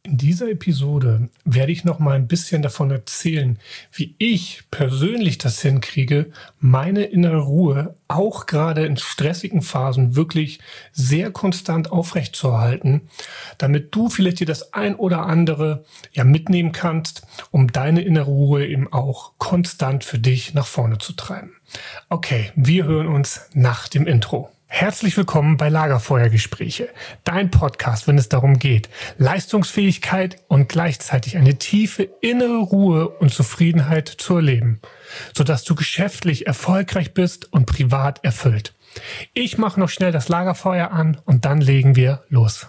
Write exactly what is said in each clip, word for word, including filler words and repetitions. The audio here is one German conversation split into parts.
In dieser Episode werde ich noch mal ein bisschen davon erzählen, wie ich persönlich das hinkriege, meine innere Ruhe auch gerade in stressigen Phasen wirklich sehr konstant aufrechtzuerhalten, damit du vielleicht dir das ein oder andere ja mitnehmen kannst, um deine innere Ruhe eben auch konstant für dich nach vorne zu treiben. Okay, wir hören uns nach dem Intro. Herzlich willkommen bei Lagerfeuergespräche, dein Podcast, wenn es darum geht, Leistungsfähigkeit und gleichzeitig eine tiefe innere Ruhe und Zufriedenheit zu erleben, sodass du geschäftlich erfolgreich bist und privat erfüllt. Ich mache noch schnell das Lagerfeuer an und dann legen wir los.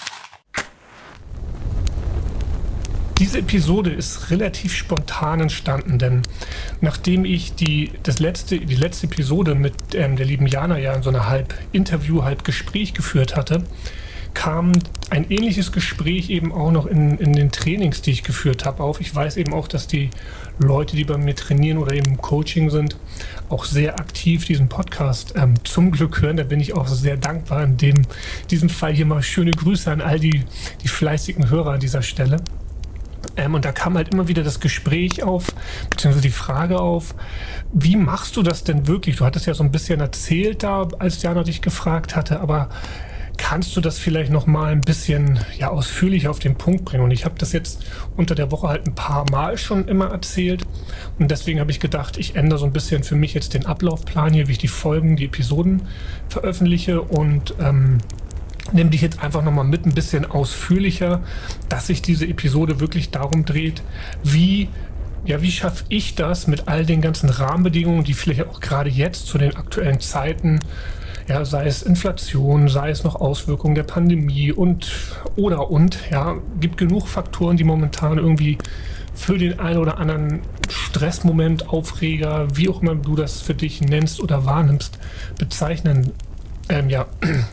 Diese Episode ist relativ spontan entstanden, denn nachdem ich die, das letzte, die letzte Episode mit ähm, der lieben Jana ja in so einer halb Interview, halb Gespräch geführt hatte, kam ein ähnliches Gespräch eben auch noch in, in den Trainings, die ich geführt habe, auf. Ich weiß eben auch, dass die Leute, die bei mir trainieren oder eben im Coaching sind, auch sehr aktiv diesen Podcast ähm, zum Glück hören. Da bin ich auch sehr dankbar. In dem, diesem Fall hier mal schöne Grüße an all die, die fleißigen Hörer an dieser Stelle. Ähm, und da kam halt immer wieder das Gespräch auf, beziehungsweise die Frage auf, wie machst du das denn wirklich? Du hattest ja so ein bisschen erzählt da, als Jana dich gefragt hatte, aber kannst du das vielleicht noch mal ein bisschen ja, ausführlicher auf den Punkt bringen? Und ich habe das jetzt unter der Woche halt ein paar Mal schon immer erzählt und deswegen habe ich gedacht, ich ändere so ein bisschen für mich jetzt den Ablaufplan hier, wie ich die Folgen, die Episoden veröffentliche und ähm, nimm dich jetzt einfach nochmal mit ein bisschen ausführlicher, dass sich diese Episode wirklich darum dreht, wie, ja, wie schaffe ich das mit all den ganzen Rahmenbedingungen, die vielleicht auch gerade jetzt zu den aktuellen Zeiten, ja, sei es Inflation, sei es noch Auswirkungen der Pandemie und oder und, ja, gibt genug Faktoren, die momentan irgendwie für den einen oder anderen Stressmoment, Aufreger, wie auch immer du das für dich nennst oder wahrnimmst, bezeichnen, ähm, ja,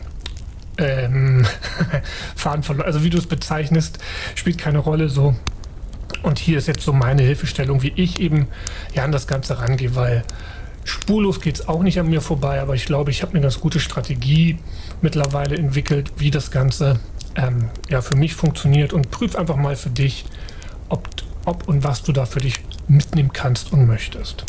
Ähm, Faden verloren. Also wie du es bezeichnest, spielt keine Rolle so. Und hier ist jetzt so meine Hilfestellung, wie ich eben ja an das Ganze rangehe, weil spurlos geht es auch nicht an mir vorbei, aber ich glaube, ich habe eine ganz gute Strategie mittlerweile entwickelt, wie das Ganze ähm, ja für mich funktioniert und prüf einfach mal für dich, ob, ob und was du da für dich mitnehmen kannst und möchtest.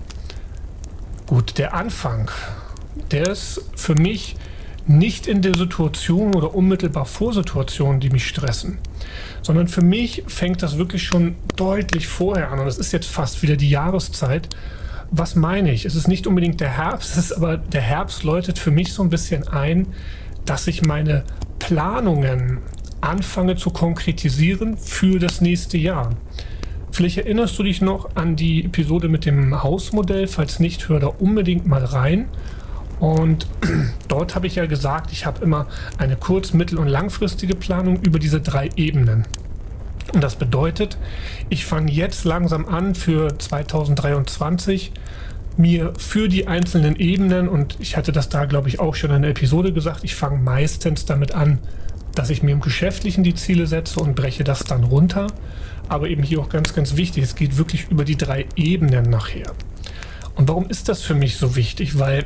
Gut, der Anfang, der ist für mich nicht in der Situation oder unmittelbar vor Situationen, die mich stressen, sondern für mich fängt das wirklich schon deutlich vorher an und es ist jetzt fast wieder die Jahreszeit. Was meine ich? Es ist nicht unbedingt der Herbst, es ist aber der Herbst läutet für mich so ein bisschen ein, dass ich meine Planungen anfange zu konkretisieren für das nächste Jahr. Vielleicht erinnerst du dich noch an die Episode mit dem Hausmodell, falls nicht, hör da unbedingt mal rein. Und dort habe ich ja gesagt, ich habe immer eine kurz-, mittel- und langfristige Planung über diese drei Ebenen. Und das bedeutet, ich fange jetzt langsam an für zweitausenddreiundzwanzig mir für die einzelnen Ebenen, und ich hatte das da glaube ich auch schon in der Episode gesagt, ich fange meistens damit an, dass ich mir im Geschäftlichen die Ziele setze und breche das dann runter. Aber eben hier auch ganz, ganz wichtig, es geht wirklich über die drei Ebenen nachher. Und warum ist das für mich so wichtig? Weil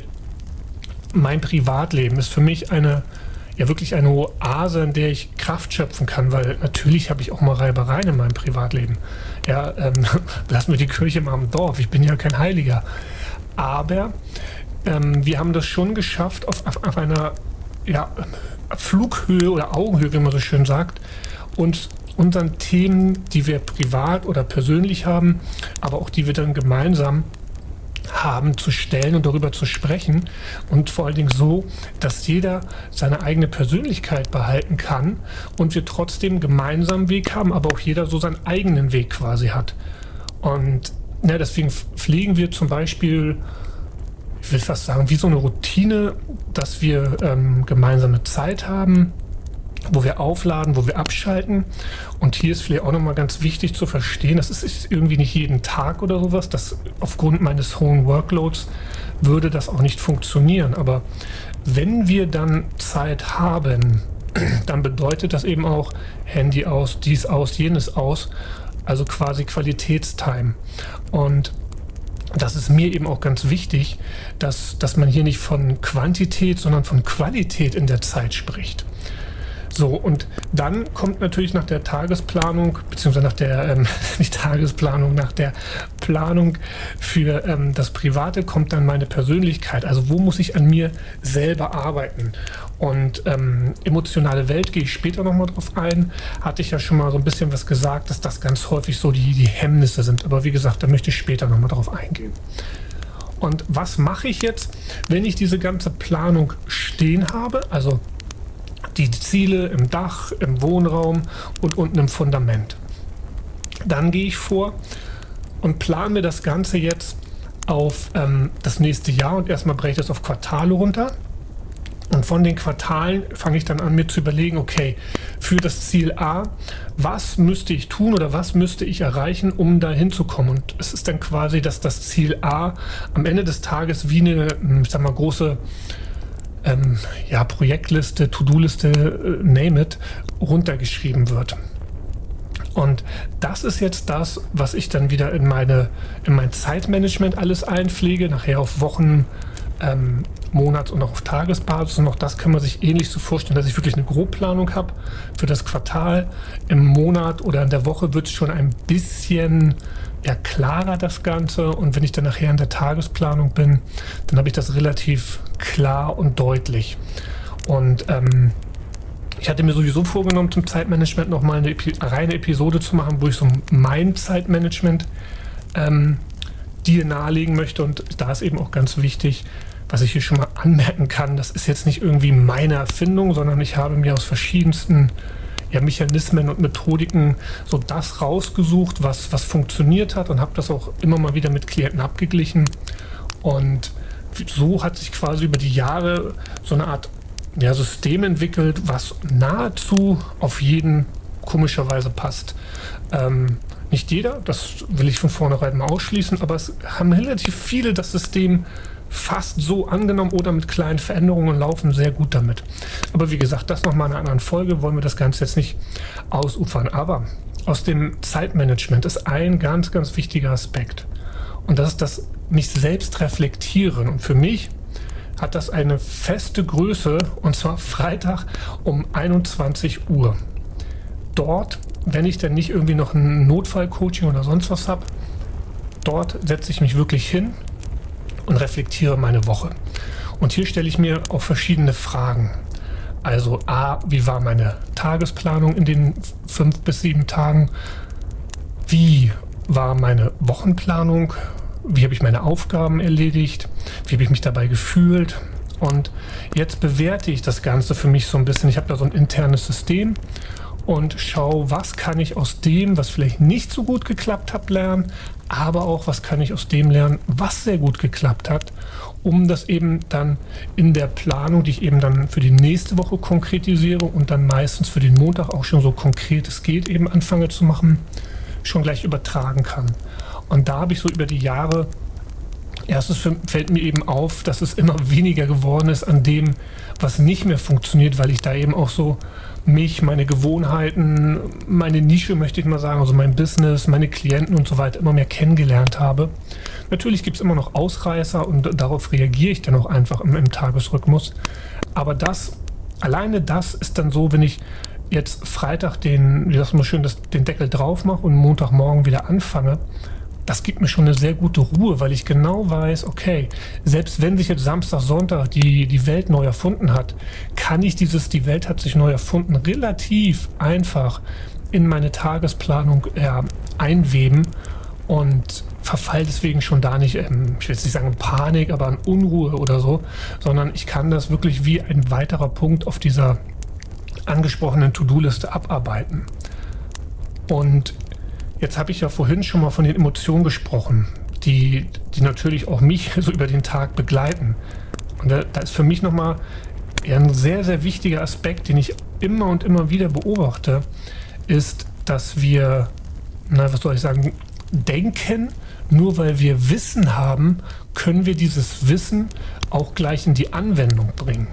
mein Privatleben ist für mich eine, ja wirklich eine Oase, in der ich Kraft schöpfen kann, weil natürlich habe ich auch mal Reibereien in meinem Privatleben. Ja, ähm, lass mir die Kirche mal im Dorf, ich bin ja kein Heiliger. Aber ähm, wir haben das schon geschafft, auf, auf, auf einer ja, Flughöhe oder Augenhöhe, wie man so schön sagt, und unseren Themen, die wir privat oder persönlich haben, aber auch die wir dann gemeinsam haben, zu stellen und darüber zu sprechen und vor allen Dingen so, dass jeder seine eigene Persönlichkeit behalten kann und wir trotzdem gemeinsam einen Weg haben, aber auch jeder so seinen eigenen Weg quasi hat. Und ja, deswegen pflegen wir zum Beispiel, ich will fast sagen, wie so eine Routine, dass wir ähm, gemeinsame Zeit haben, wo wir aufladen, wo wir abschalten. Und hier ist vielleicht auch nochmal ganz wichtig zu verstehen, das ist irgendwie nicht jeden Tag oder sowas, das aufgrund meines hohen Workloads würde das auch nicht funktionieren. Aber wenn wir dann Zeit haben, dann bedeutet das eben auch Handy aus, dies aus, jenes aus, also quasi Qualitätstime. Und das ist mir eben auch ganz wichtig, dass, dass man hier nicht von Quantität, sondern von Qualität in der Zeit spricht. So, und dann kommt natürlich nach der Tagesplanung, beziehungsweise nach der, ähm, nicht Tagesplanung, nach der Planung für ähm, das Private kommt dann meine Persönlichkeit. Also wo muss ich an mir selber arbeiten? Und ähm, emotionale Welt gehe ich später nochmal drauf ein. Hatte ich ja schon mal so ein bisschen was gesagt, dass das ganz häufig so die, die Hemmnisse sind. Aber wie gesagt, da möchte ich später nochmal drauf eingehen. Und was mache ich jetzt, wenn ich diese ganze Planung stehen habe? Also die Ziele im Dach, im Wohnraum und unten im Fundament. Dann gehe ich vor und plane mir das Ganze jetzt auf ähm, das nächste Jahr und erstmal breche ich das auf Quartale runter. Und von den Quartalen fange ich dann an, mir zu überlegen, okay, für das Ziel A, was müsste ich tun oder was müsste ich erreichen, um da hinzukommen? Und es ist dann quasi, dass das Ziel A am Ende des Tages wie eine, ich sag mal, große ähm, ja, Projektliste, To-Do-Liste, äh, name it, runtergeschrieben wird. Und das ist jetzt das, was ich dann wieder in meine in mein Zeitmanagement alles einpflege, nachher auf Wochen, ähm, Monats- und auch auf Tagesbasis. Und auch das kann man sich ähnlich so vorstellen, dass ich wirklich eine Grobplanung habe für das Quartal. Im Monat oder in der Woche wird es schon ein bisschen ja, klarer, das Ganze. Und wenn ich dann nachher in der Tagesplanung bin, dann habe ich das relativ klar und deutlich. Und ähm, ich hatte mir sowieso vorgenommen, zum Zeitmanagement nochmal eine Epi- reine Episode zu machen, wo ich so mein Zeitmanagement ähm, dir nahelegen möchte. Und da ist eben auch ganz wichtig, was ich hier schon mal anmerken kann, das ist jetzt nicht irgendwie meine Erfindung, sondern ich habe mir aus verschiedensten ja, Mechanismen und Methodiken so das rausgesucht, was, was funktioniert hat und habe das auch immer mal wieder mit Klienten abgeglichen. Und so hat sich quasi über die Jahre so eine Art ja, System entwickelt, was nahezu auf jeden komischerweise passt. Ähm, nicht jeder, das will ich von vornherein mal ausschließen, aber es haben relativ viele das System fast so angenommen oder mit kleinen Veränderungen und laufen sehr gut damit. Aber wie gesagt, das nochmal in einer anderen Folge, wollen wir das Ganze jetzt nicht ausufern. Aber aus dem Zeitmanagement ist ein ganz, ganz wichtiger Aspekt. Und das ist das mich selbst reflektieren. Und für mich hat das eine feste Größe, und zwar Freitag um einundzwanzig Uhr. Dort, wenn ich dann nicht irgendwie noch ein Notfallcoaching oder sonst was habe, dort setze ich mich wirklich hin und reflektiere meine Woche. Und hier stelle ich mir auch verschiedene Fragen. Also A, wie war meine Tagesplanung in den fünf bis sieben Tagen? Wie war meine Wochenplanung? Wie habe ich meine Aufgaben erledigt? Wie habe ich mich dabei gefühlt? Und jetzt bewerte ich das Ganze für mich so ein bisschen. Ich habe da so ein internes System und schaue, was kann ich aus dem, was vielleicht nicht so gut geklappt hat, lernen, aber auch, was kann ich aus dem lernen, was sehr gut geklappt hat, um das eben dann in der Planung, die ich eben dann für die nächste Woche konkretisiere und dann meistens für den Montag auch schon so konkret es geht, eben anfange zu machen, schon gleich übertragen kann. Und da habe ich so über die Jahre, erstens fällt mir eben auf, dass es immer weniger geworden ist an dem, was nicht mehr funktioniert, weil ich da eben auch so mich, meine Gewohnheiten, meine Nische, möchte ich mal sagen, also mein Business, meine Klienten und so weiter immer mehr kennengelernt habe. Natürlich gibt es immer noch Ausreißer und darauf reagiere ich dann auch einfach im, im Tagesrhythmus. Aber das, alleine das ist dann so, wenn ich jetzt Freitag den, wie das immer schön, das, den Deckel drauf mache und Montagmorgen wieder anfange, das gibt mir schon eine sehr gute Ruhe, weil ich genau weiß, okay, selbst wenn sich jetzt Samstag, Sonntag die, die Welt neu erfunden hat, kann ich dieses, die Welt hat sich neu erfunden, relativ einfach in meine Tagesplanung äh, einweben und verfall deswegen schon da nicht, ähm, ich will jetzt nicht sagen in Panik, aber in Unruhe oder so, sondern ich kann das wirklich wie ein weiterer Punkt auf dieser angesprochenen To-Do-Liste abarbeiten. Und jetzt habe ich ja vorhin schon mal von den Emotionen gesprochen, die, die natürlich auch mich so über den Tag begleiten. Und da, da ist für mich nochmal ein sehr, sehr wichtiger Aspekt, den ich immer und immer wieder beobachte, ist, dass wir, na, was soll ich sagen, denken, nur weil wir Wissen haben, können wir dieses Wissen auch gleich in die Anwendung bringen.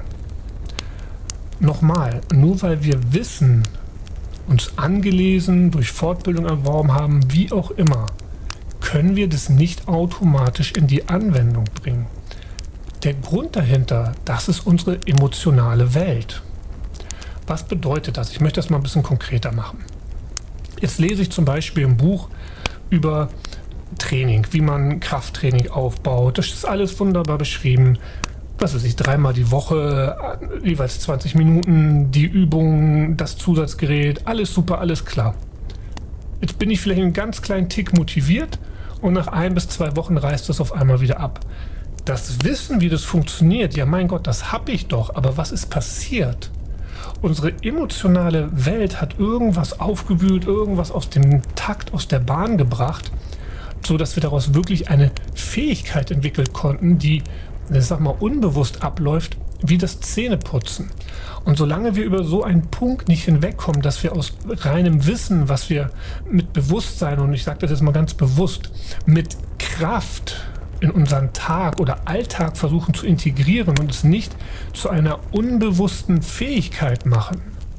Nochmal, nur weil wir Wissen uns angelesen, durch Fortbildung erworben haben, wie auch immer, können wir das nicht automatisch in die Anwendung bringen. Der Grund dahinter, das ist unsere emotionale Welt. Was bedeutet das? Ich möchte das mal ein bisschen konkreter machen. Jetzt lese ich zum Beispiel ein Buch über Training, wie man Krafttraining aufbaut. Das ist alles wunderbar beschrieben. Was weiß ich, dreimal die Woche, jeweils zwanzig Minuten, die Übung, das Zusatzgerät, alles super, alles klar. Jetzt bin ich vielleicht einen ganz kleinen Tick motiviert und nach ein bis zwei Wochen reißt das auf einmal wieder ab. Das Wissen, wie das funktioniert, ja mein Gott, das habe ich doch, aber was ist passiert? Unsere emotionale Welt hat irgendwas aufgewühlt, irgendwas aus dem Takt, aus der Bahn gebracht, so dass wir daraus wirklich eine Fähigkeit entwickeln konnten, die, ich sag mal, unbewusst abläuft, wie das Zähneputzen. Und solange wir über so einen Punkt nicht hinwegkommen, dass wir aus reinem Wissen, was wir mit Bewusstsein, und ich sage das jetzt mal ganz bewusst, mit Kraft in unseren Tag oder Alltag versuchen zu integrieren und es nicht zu einer unbewussten Fähigkeit machen,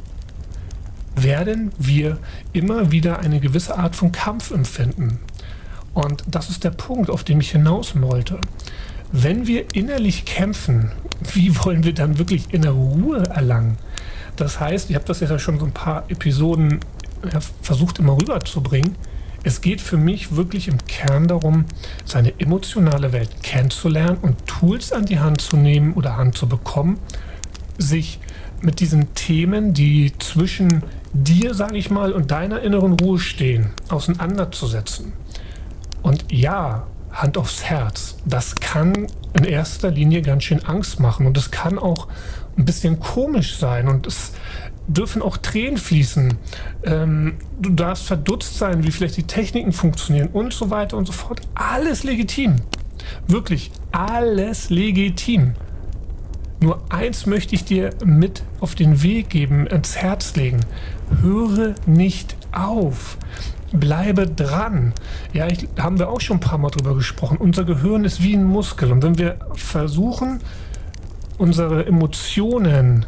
werden wir immer wieder eine gewisse Art von Kampf empfinden. Und das ist der Punkt, auf den ich hinaus wollte. Wenn wir innerlich kämpfen, wie wollen wir dann wirklich innere Ruhe erlangen? Das heißt, ich habe das jetzt ja schon so ein paar Episoden ja, versucht immer rüberzubringen. Es geht für mich wirklich im Kern darum, seine emotionale Welt kennenzulernen und Tools an die Hand zu nehmen oder Hand zu bekommen, sich mit diesen Themen, die zwischen dir, sage ich mal, und deiner inneren Ruhe stehen, auseinanderzusetzen. Und ja, Hand aufs Herz, das kann in erster Linie ganz schön Angst machen und es kann auch ein bisschen komisch sein und es dürfen auch Tränen fließen. Ähm, du darfst verdutzt sein, wie vielleicht die Techniken funktionieren und so weiter und so fort. Alles legitim. Wirklich alles legitim. Nur eins möchte ich dir mit auf den Weg geben, ans Herz legen. Höre nicht auf. Bleibe dran. Ja, ich, haben wir auch schon ein paar Mal drüber gesprochen. Unser Gehirn ist wie ein Muskel. Und wenn wir versuchen, unsere Emotionen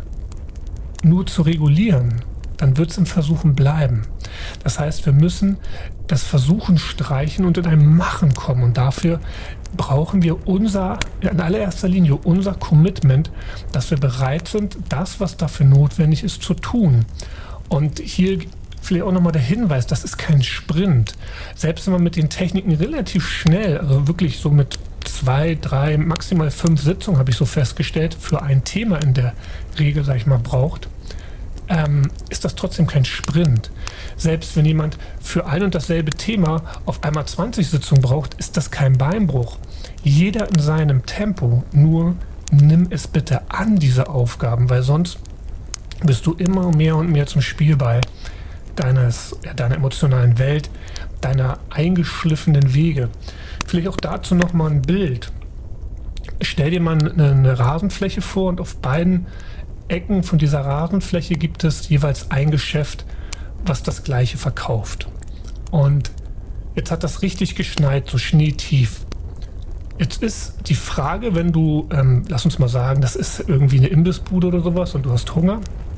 nur zu regulieren, dann wird es im Versuchen bleiben. Das heißt, wir müssen das Versuchen streichen und in ein Machen kommen. Und dafür brauchen wir unser, in allererster Linie unser Commitment, dass wir bereit sind, das, was dafür notwendig ist, zu tun. Und hier vielleicht auch nochmal der Hinweis, das ist kein Sprint. Selbst wenn man mit den Techniken relativ schnell, also wirklich so mit zwei, drei, maximal fünf Sitzungen, habe ich so festgestellt, für ein Thema in der Regel, sag ich mal, braucht, ähm, ist das trotzdem kein Sprint. Selbst wenn jemand für ein und dasselbe Thema auf einmal zwanzig Sitzungen braucht, ist das kein Beinbruch. Jeder in seinem Tempo, nur nimm es bitte an, diese Aufgaben, weil sonst bist du immer mehr und mehr zum Spielball deines, ja, deiner emotionalen Welt, deiner eingeschliffenen Wege. Vielleicht auch dazu nochmal ein Bild. Stell dir mal eine, eine Rasenfläche vor und auf beiden Ecken von dieser Rasenfläche gibt es jeweils ein Geschäft, was das Gleiche verkauft. Und jetzt hat das richtig geschneit, so schneetief. Jetzt ist die Frage, wenn du, ähm, lass uns mal sagen, das ist irgendwie eine Imbissbude oder sowas und du hast Hunger.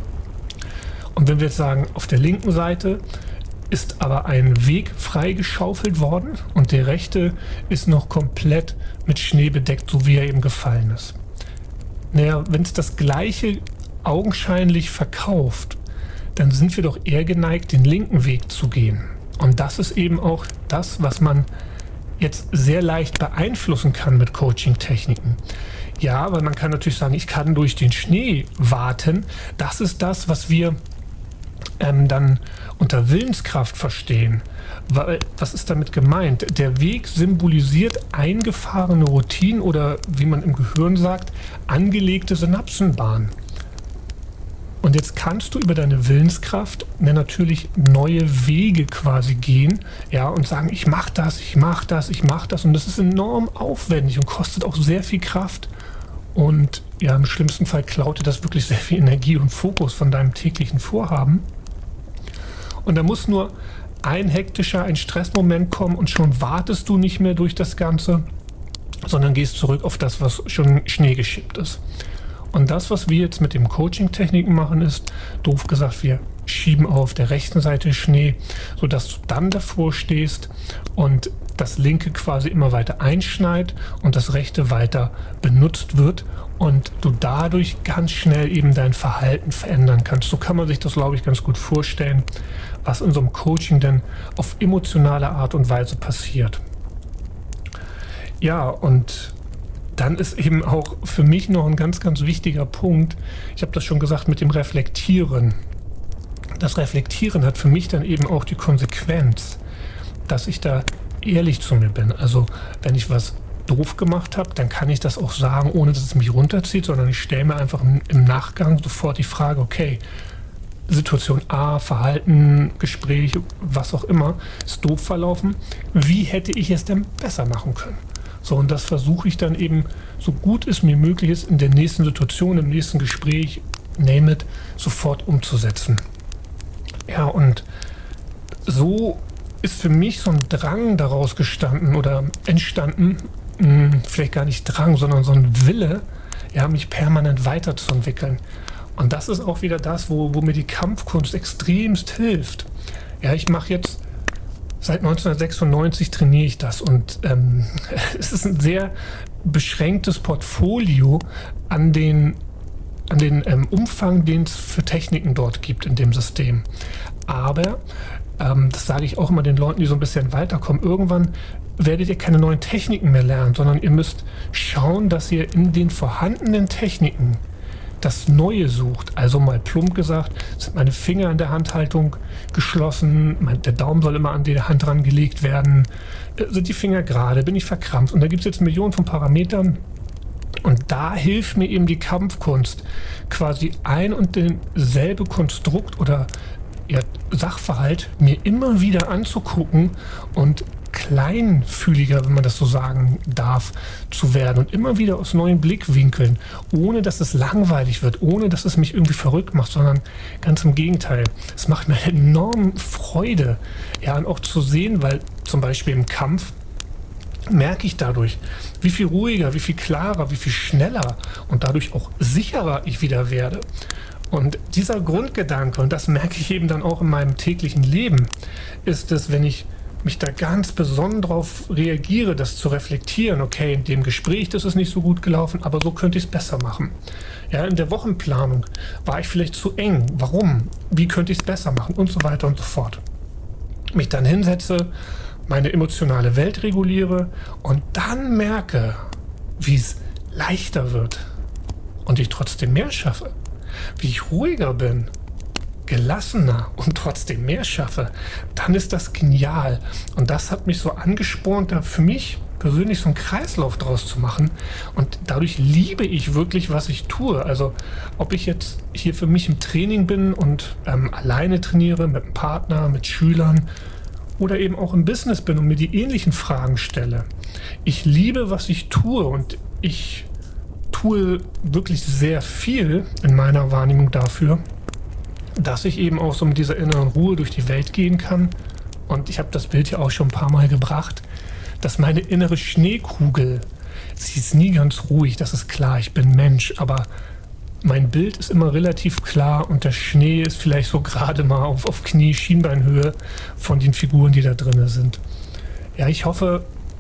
Und wenn wir jetzt sagen, auf der linken Seite ist aber ein Weg freigeschaufelt worden und der rechte ist noch komplett mit Schnee bedeckt, so wie er eben gefallen ist. Naja, wenn es das Gleiche augenscheinlich verkauft, dann sind wir doch eher geneigt, den linken Weg zu gehen. Und das ist eben auch das, was man jetzt sehr leicht beeinflussen kann mit Coaching-Techniken. Ja, weil man kann natürlich sagen, ich kann durch den Schnee warten. Das ist das, was wir ähm, dann unter Willenskraft verstehen. Weil, was ist damit gemeint? Der Weg symbolisiert eingefahrene Routinen oder, wie man im Gehirn sagt, angelegte Synapsenbahnen. Und jetzt kannst du über deine Willenskraft ne, natürlich neue Wege quasi gehen, ja, und sagen, ich mache das, ich mache das, ich mache das. Und das ist enorm aufwendig und kostet auch sehr viel Kraft. Und ja, im schlimmsten Fall klaut dir das wirklich sehr viel Energie und Fokus von deinem täglichen Vorhaben. Und da muss nur ein hektischer, ein Stressmoment kommen und schon wartest du nicht mehr durch das Ganze, sondern gehst zurück auf das, was schon Schnee geschippt ist. Und das, was wir jetzt mit dem Coaching-Techniken machen, ist, doof gesagt, wir schieben auf der rechten Seite Schnee, sodass du dann davor stehst und das linke quasi immer weiter einschneit und das rechte weiter benutzt wird und du dadurch ganz schnell eben dein Verhalten verändern kannst. So kann man sich das, glaube ich, ganz gut vorstellen, was in so einem Coaching denn auf emotionale Art und Weise passiert. Ja, und dann ist eben auch für mich noch ein ganz, ganz wichtiger Punkt, ich habe das schon gesagt, mit dem Reflektieren. Das Reflektieren hat für mich dann eben auch die Konsequenz, dass ich da ehrlich zu mir bin. Also wenn ich was doof gemacht habe, dann kann ich das auch sagen, ohne dass es mich runterzieht, sondern ich stelle mir einfach im Nachgang sofort die Frage, okay, Situation A, Verhalten, Gespräch, was auch immer, ist doof verlaufen. Wie hätte ich es denn besser machen können? So, und das versuche ich dann eben, so gut es mir möglich ist, in der nächsten Situation, im nächsten Gespräch, name it, sofort umzusetzen. Ja, und so ist für mich so ein Drang daraus gestanden oder entstanden, mh, vielleicht gar nicht Drang, sondern so ein Wille, ja, mich permanent weiterzuentwickeln. Und das ist auch wieder das, wo, wo mir die Kampfkunst extremst hilft. Ja, ich mache jetzt, seit neunzehnhundertsechsundneunzig trainiere ich das und ähm, es ist ein sehr beschränktes Portfolio an den, an den ähm, Umfang, den es für Techniken dort gibt in dem System. Aber Ähm, das sage ich auch immer den Leuten, die so ein bisschen weiterkommen. Irgendwann werdet ihr keine neuen Techniken mehr lernen, sondern ihr müsst schauen, dass ihr in den vorhandenen Techniken das Neue sucht. Also mal plump gesagt, sind meine Finger in der Handhaltung geschlossen, mein, der Daumen soll immer an die Hand dran gelegt werden, äh, sind die Finger gerade, bin ich verkrampft. Und da gibt es jetzt Millionen von Parametern. Und da hilft mir eben die Kampfkunst, quasi ein und denselbe Konstrukt oder ja, Sachverhalt mir immer wieder anzugucken und kleinfühliger, wenn man das so sagen darf, zu werden und immer wieder aus neuen Blickwinkeln, ohne dass es langweilig wird, ohne dass es mich irgendwie verrückt macht, sondern ganz im Gegenteil. Es macht mir enorm Freude, ja, und auch zu sehen, weil zum Beispiel im Kampf merke ich dadurch, wie viel ruhiger, wie viel klarer, wie viel schneller und dadurch auch sicherer ich wieder werde. Und dieser Grundgedanke, und das merke ich eben dann auch in meinem täglichen Leben, ist es, wenn ich mich da ganz besonders darauf reagiere, das zu reflektieren, okay, in dem Gespräch, das ist nicht so gut gelaufen, aber so könnte ich es besser machen. Ja, in der Wochenplanung war ich vielleicht zu eng. Warum? Wie könnte ich es besser machen? Und so weiter und so fort. Mich dann hinsetze, meine emotionale Welt reguliere und dann merke, wie es leichter wird und ich trotzdem mehr schaffe. Wie ich ruhiger bin, gelassener und trotzdem mehr schaffe, dann ist das genial. Und das hat mich so angespornt, da für mich persönlich so einen Kreislauf draus zu machen. Und dadurch liebe ich wirklich, was ich tue. Also ob ich jetzt hier für mich im Training bin und ähm, alleine trainiere, mit einem Partner, mit Schülern oder eben auch im Business bin und mir die ähnlichen Fragen stelle. Ich liebe, was ich tue und ich tue wirklich sehr viel in meiner Wahrnehmung dafür, dass ich eben auch so mit dieser inneren Ruhe durch die Welt gehen kann. Und ich habe das Bild ja auch schon ein paar Mal gebracht, dass meine innere Schneekugel, sie ist nie ganz ruhig, das ist klar, ich bin Mensch, aber mein Bild ist immer relativ klar und der Schnee ist vielleicht so gerade mal auf, auf Knie, Schienbeinhöhe von den Figuren, die da drin sind. Ja, ich hoffe,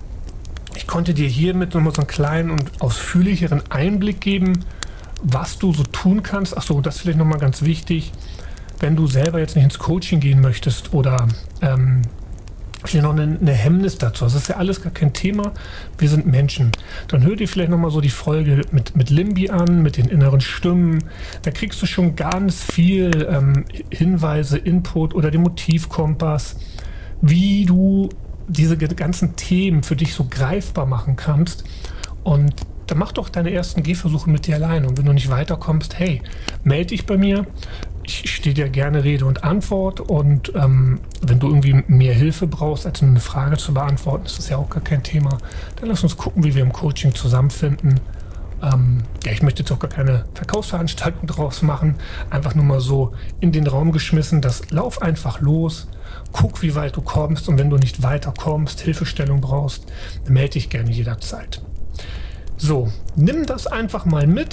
ich konnte dir hiermit nochmal so einen kleinen und ausführlicheren Einblick geben, was du so tun kannst. Achso, das ist vielleicht nochmal ganz wichtig, wenn du selber jetzt nicht ins Coaching gehen möchtest oder ähm, vielleicht noch eine, eine Hemmnis dazu. Das ist ja alles gar kein Thema. Wir sind Menschen. Dann hör dir vielleicht nochmal so die Folge mit, mit Limbi an, mit den inneren Stimmen. Da kriegst du schon ganz viel ähm, Hinweise, Input oder den Motivkompass, wie du diese ganzen Themen für dich so greifbar machen kannst. Und dann mach doch deine ersten Gehversuche mit dir alleine. Und wenn du nicht weiterkommst, hey, melde dich bei mir. Ich stehe dir gerne Rede und Antwort. Und ähm, wenn du irgendwie mehr Hilfe brauchst, als eine Frage zu beantworten, ist das ja auch gar kein Thema. Dann lass uns gucken, wie wir im Coaching zusammenfinden. Ähm, ja, ich möchte jetzt auch gar keine Verkaufsveranstaltung draus machen. Einfach nur mal so in den Raum geschmissen. Das lauf einfach los. Guck, wie weit du kommst. Und wenn du nicht weiterkommst, Hilfestellung brauchst, dann melde dich gerne jederzeit. So, nimm das einfach mal mit,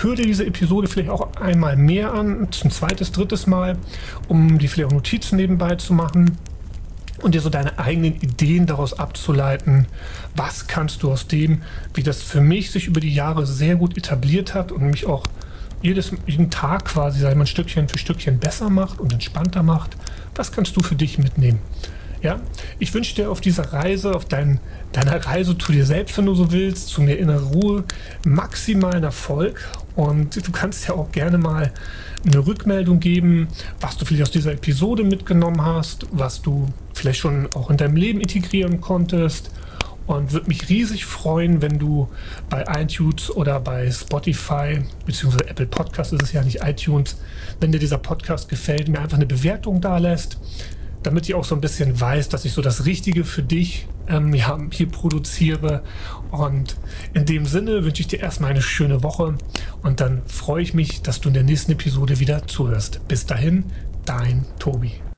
hör dir diese Episode vielleicht auch einmal mehr an, ein zweites, drittes Mal, um dir vielleicht auch Notizen nebenbei zu machen und dir so deine eigenen Ideen daraus abzuleiten. Was kannst du aus dem, wie das für mich sich über die Jahre sehr gut etabliert hat und mich auch jedes, jeden Tag quasi, sag ich mal, ein Stückchen für Stückchen besser macht und entspannter macht, was kannst du für dich mitnehmen? Ja, ich wünsche dir auf dieser Reise, auf dein, deiner Reise zu dir selbst, wenn du so willst, zu mehr innerer Ruhe, maximalen Erfolg. Und du kannst ja auch gerne mal eine Rückmeldung geben, was du vielleicht aus dieser Episode mitgenommen hast, was du vielleicht schon auch in deinem Leben integrieren konntest. Und würde mich riesig freuen, wenn du bei iTunes oder bei Spotify, beziehungsweise Apple Podcast ist es ja nicht iTunes, wenn dir dieser Podcast gefällt, mir einfach eine Bewertung da lässt, damit ich auch so ein bisschen weiß, dass ich so das Richtige für dich ähm, ja, hier produziere. Und in dem Sinne wünsche ich dir erstmal eine schöne Woche und dann freue ich mich, dass du in der nächsten Episode wieder zuhörst. Bis dahin, dein Tobi.